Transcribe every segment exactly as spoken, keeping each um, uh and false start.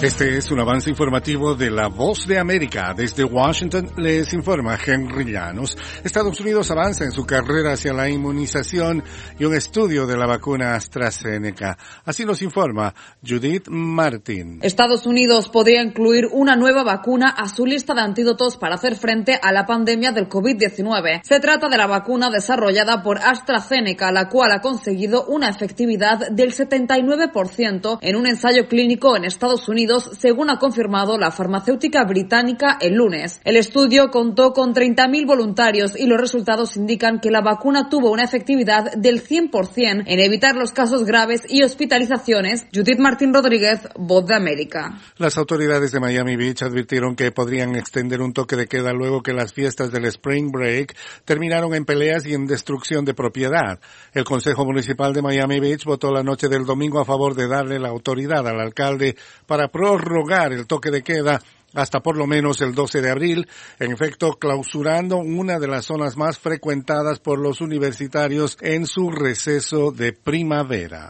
Este es un avance informativo de La Voz de América. Desde Washington les informa Henry Llanos. Estados Unidos avanza en su carrera hacia la inmunización y un estudio de la vacuna AstraZeneca. Así nos informa Judith Martín. Estados Unidos podría incluir una nueva vacuna a su lista de antídotos para hacer frente a la pandemia del COVID diecinueve. Se trata de la vacuna desarrollada por AstraZeneca, la cual ha conseguido una efectividad del setenta y nueve por ciento en un ensayo clínico en Estados Unidos, según ha confirmado la farmacéutica británica el lunes. El estudio contó con treinta mil voluntarios y los resultados indican que la vacuna tuvo una efectividad del cien por ciento en evitar los casos graves y hospitalizaciones. Judith Martín Rodríguez, Voz de América. Las autoridades de Miami Beach advirtieron que podrían extender un toque de queda luego que las fiestas del Spring Break terminaron en peleas y en destrucción de propiedad. El Consejo Municipal de Miami Beach votó la noche del domingo a favor de darle la autoridad al alcalde para prorrogar el toque de queda hasta por lo menos el doce de abril, en efecto clausurando una de las zonas más frecuentadas por los universitarios en su receso de primavera.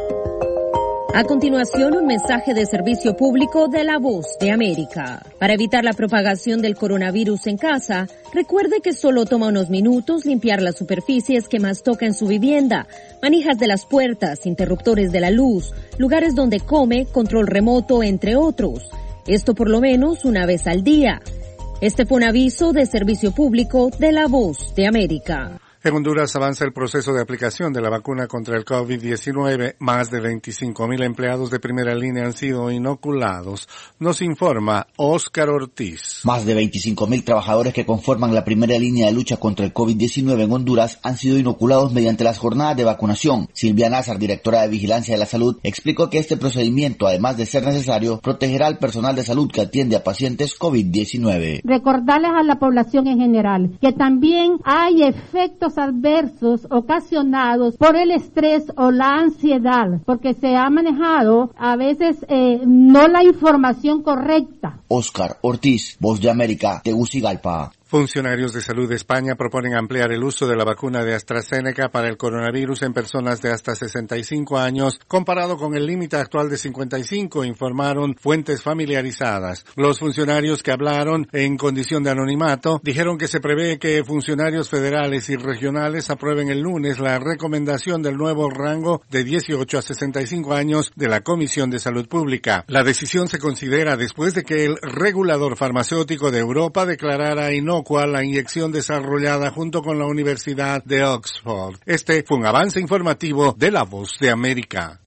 A continuación, un mensaje de servicio público de La Voz de América. Para evitar la propagación del coronavirus en casa, recuerde que solo toma unos minutos limpiar las superficies que más toca en su vivienda, manijas de las puertas, interruptores de la luz, lugares donde come, control remoto, entre otros. Esto por lo menos una vez al día. Este fue un aviso de servicio público de La Voz de América. En Honduras avanza el proceso de aplicación de la vacuna contra el COVID diecinueve. Más de veinticinco mil empleados de primera línea han sido inoculados. Nos informa Óscar Ortiz. Más de veinticinco mil trabajadores que conforman la primera línea de lucha contra el COVID diecinueve en Honduras han sido inoculados mediante las jornadas de vacunación. Silvia Nazar, directora de Vigilancia de la Salud, explicó que este procedimiento, además de ser necesario, protegerá al personal de salud que atiende a pacientes COVID diecinueve. Recordarles a la población en general que también hay efectos adversos ocasionados por el estrés o la ansiedad, porque se ha manejado a veces eh, no la información correcta. Óscar Ortiz, Voz de América, Tegucigalpa. Funcionarios de salud de España proponen ampliar el uso de la vacuna de AstraZeneca para el coronavirus en personas de hasta sesenta y cinco años, comparado con el límite actual de cincuenta y cinco, informaron fuentes familiarizadas. Los funcionarios que hablaron en condición de anonimato dijeron que se prevé que funcionarios federales y regionales aprueben el lunes la recomendación del nuevo rango de dieciocho a sesenta y cinco años de la Comisión de Salud Pública. La decisión se considera después de que el regulador farmacéutico de Europa declarara inocua la inyección desarrollada junto con la Universidad de Oxford. Este fue un avance informativo de La Voz de América.